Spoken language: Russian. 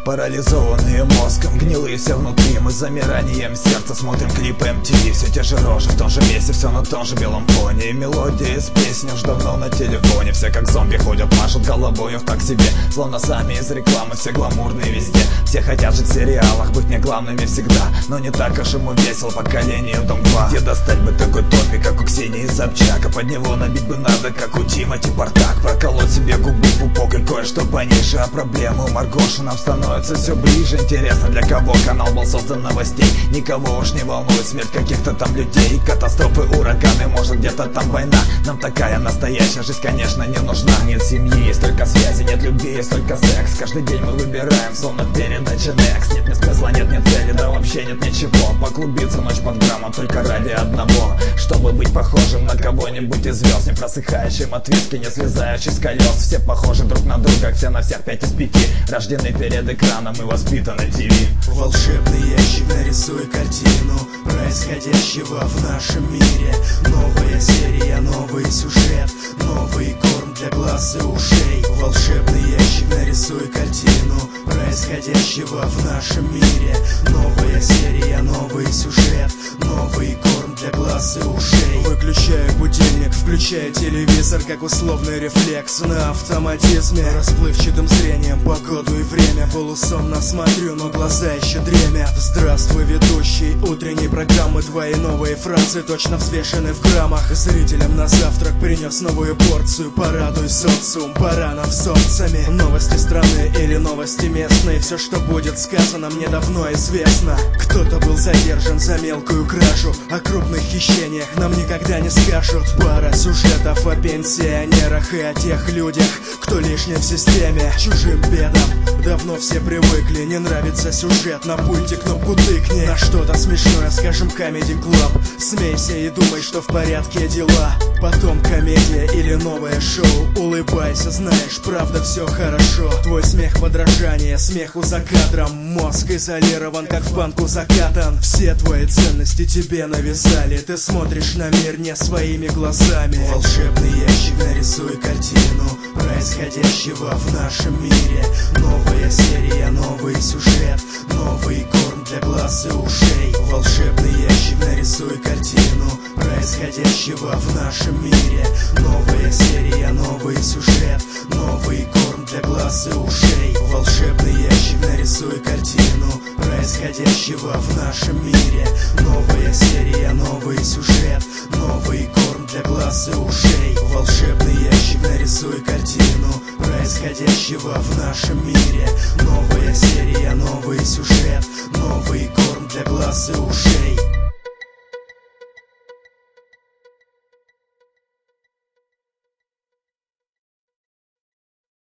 Парализованные мозгом, гнилые все внутри. Мы с замиранием сердца смотрим клипы MTV. Все те же рожи в том же месте, все на том же белом фоне. И мелодии из песни уж давно на телефоне. Все как зомби ходят, машут головою в так себе, словно сами из рекламы, все гламурные везде. Все хотят жить в сериалах, быть не главными всегда. Но не так уж ему весело поколению Дом 2. Где достать бы такой топик, как у Ксении Собчак, а под него набить бы надо, как у Тимати Бартак. Проколоть себе губу в пупок и кое-что пониже. А проблемы у Маргоши нам становится все ближе. Интересно, для кого канал был создан новостей? Никого уж не волнует смерть каких-то там людей. Катастрофы, ураганы, может где-то там война. Нам такая настоящая жизнь, конечно, не нужна. Нет семьи, есть только связи, нет любви, есть только секс. Каждый день мы выбираем, словно передача Next. Нет ни смысла, нет ни цели, да вообще нет ничего. Поклубиться ночь под граммом только ради одного, чтобы быть похожим на кого-нибудь из звезд. Не просыхающим от виски, не слезающий с колес. Все похожи друг на друга, все на всех 5 из 5. Рождены перед экраном и воспитаны ТВ. Волшебный ящик, нарисуй картину происходящего в нашем мире. Новая серия, новый сюжет, новый корм для глаз и ушей. Волшебный ящик, нарисуй картину происходящего в нашем мире. Новая серия, новый сюжет, новый корм для глаз и ушей. Выключаю будильник, включаю телевизор, как условный рефлекс на автоматизме. Расплывчатым зрением погоду и время полусонно смотрю, но глаза еще дремят. Здравствуй, ведущий утренней программы. Твои новые фразы точно взвешены в граммах. Зрителям на завтрак принес новую порцию. Порадуй социум, пора нам с солнцами. Новости страны или новости местные, все, что будет сказано, мне давно известно. Кто-то был задержан за мелкую кражу, о крупных хищениях нам никогда не скажут. Пара сюжетов о пенсионерах и о тех людях, кто лишний в системе. Чужим бедам давно все привыкли. Не нравится сюжет, на пульте кнопку тыкни. На что-то смешное, скажем, Comedy Club. Смейся и думай, что в порядке дела. Потом комедия или новое шоу. Улыбайся, знаешь, правда все хорошо. Твой смех подражание, смеху за кадром. Мозг изолирован, как в банку закатан. Все твои ценности тебе навязали. Ты смотришь на мир не своими глазами. Волшебный ящик, нарисуй картину происходящего в нашем мире. Новая серия, новый сюжет, новый корм для глаз и ушей. Волшебный ящик, нарисуй картину происходящего в нашем мире. Новая серия, новый сюжет, новый корм для глаз и ушей. Волшебный ящик, нарисуй картину происходящего в нашем мире. Новая серия, новый сюжет, новый корм для глаз и ушей. Волшебный ящик, нарисуй картину происходящего в нашем мире. Новая серия, новый сюжет, новый корм для глаз и ушей.